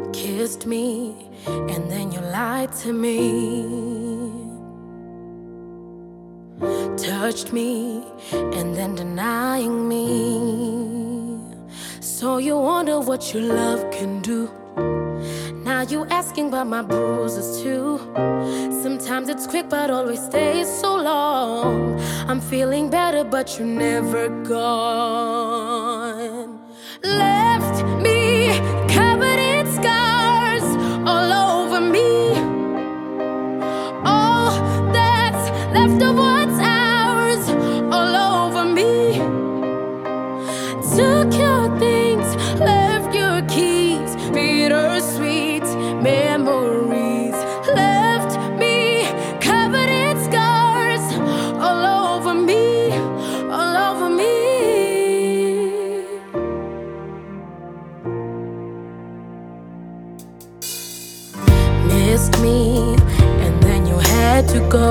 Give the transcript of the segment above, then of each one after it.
Kissed me, and then you lied to me. Touched me, and then denying me. So you wonder what your love can do. Now you asking about my bruises too. Sometimes it's quick but always stays so long. I'm feeling better but you're never gone. Left me covered in scars all over me. All that's left of what's ours all over me. Took your things, left your keys, bittersweet memories. Left me covered in scars all over me, all over me. Missed me, and then you had to go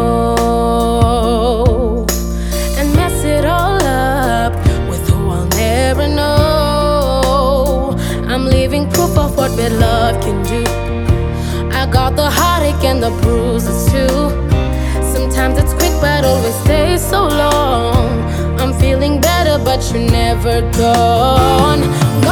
and mess it all up with who I'll never know. I'm leaving proof of what bad love can do. I got the heartache and the bruises too. Sometimes it's quick but always stays so long. I'm feeling better but you're never gone.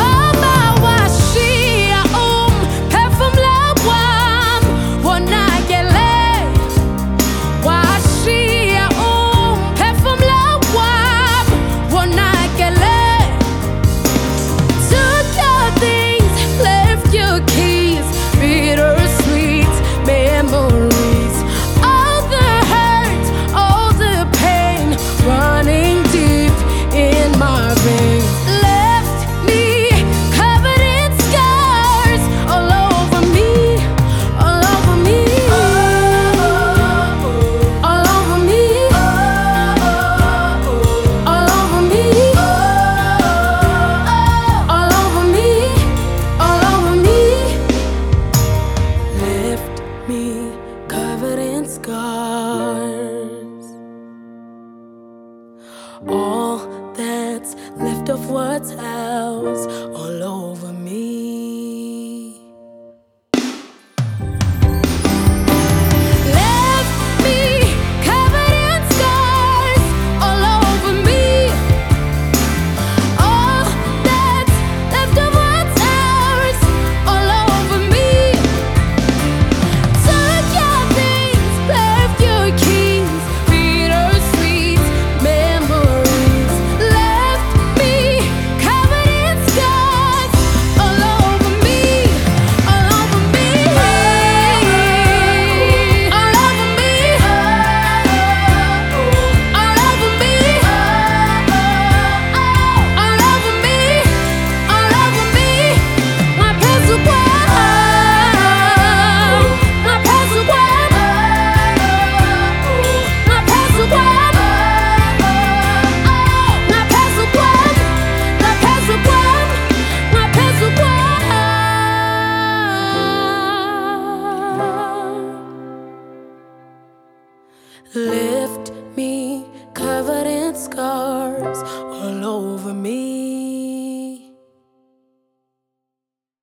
Covered in scars, all that's left of what's ours